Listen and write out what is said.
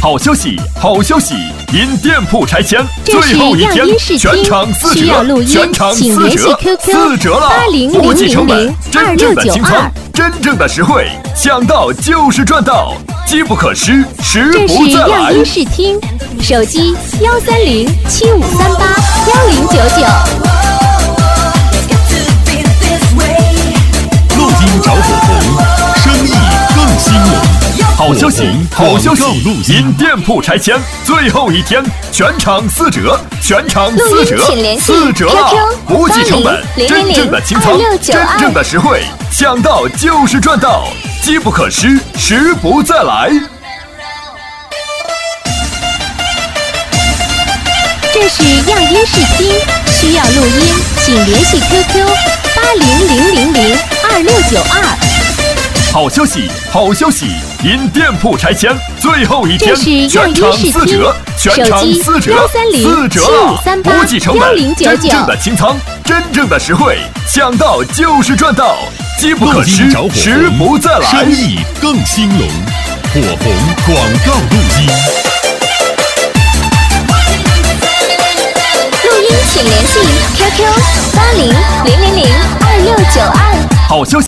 好消息，好消息！因店铺拆迁， 这是最后一天样音视听全场4 需要录折， 音全场请 4折联系 QQ ，4折了！不计成本，真正的清仓，真正的实惠，想到就是赚到，机不可失，时这是不再来样。音视听，手机13075381099。 录音找火红，生意更兴隆。 好消息，好消息！ 录音因店铺拆迁，最后一天全场4折，全场4折， 请联系 4折了！ QQ 不计成本， 8000 真正的清仓， 2692 真正的实惠，想到就是赚到，机不可失，时不再来。 这是样音视听，需要录音，请联系 QQ 8000026992。 好消息，好消息！因店铺拆迁，最后一天这是全场样音视 4 听折，全场手机 4折，4折了！ 1307538 不计成本， 1099 真正的清仓，真正的实惠，想到就是赚到，机不可录失音找火， 时不再来。 生意更兴隆。火红广告录音。 录音请联系 QQ8000026992。 好消息！